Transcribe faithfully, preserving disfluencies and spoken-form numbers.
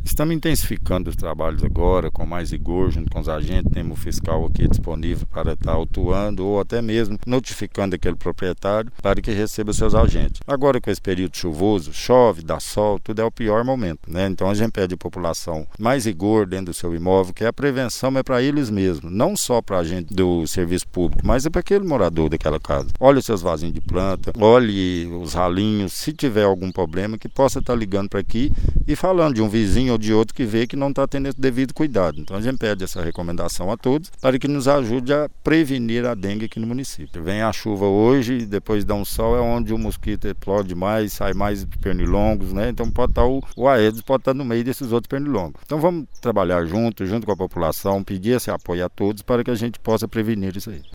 Estamos intensificando os trabalhos agora, com mais rigor, junto com os agentes, temos o fiscal aqui disponível para estar autuando ou até mesmo notificando aquele proprietário para que receba seus agentes. Agora, com esse período chuvoso, chove, dá sol, tudo é o pior momento, né? Então a gente pede à população mais rigor dentro do seu imóvel, que a prevenção é para eles mesmos, não só para a gente do serviço público, mas é para aquele morador daquela casa. Olhe os seus vasinhos de planta, olhe os ralinhos, se tiver algum problema, que possa estar ligando para aqui e falando de um vizinho ou de outro que vê que não está tendo esse devido cuidado. Então a gente pede essa recomendação a todos para que nos ajude a prevenir a dengue aqui no município. Vem a chuva hoje, depois dá um sol, é onde o mosquito explode mais, sai mais pernilongos, né? Então pode estar o, o Aedes pode estar no meio desses outros pernilongos. Então vamos trabalhar junto, junto com a população, pedir esse apoio a todos para que a gente possa prevenir isso aí.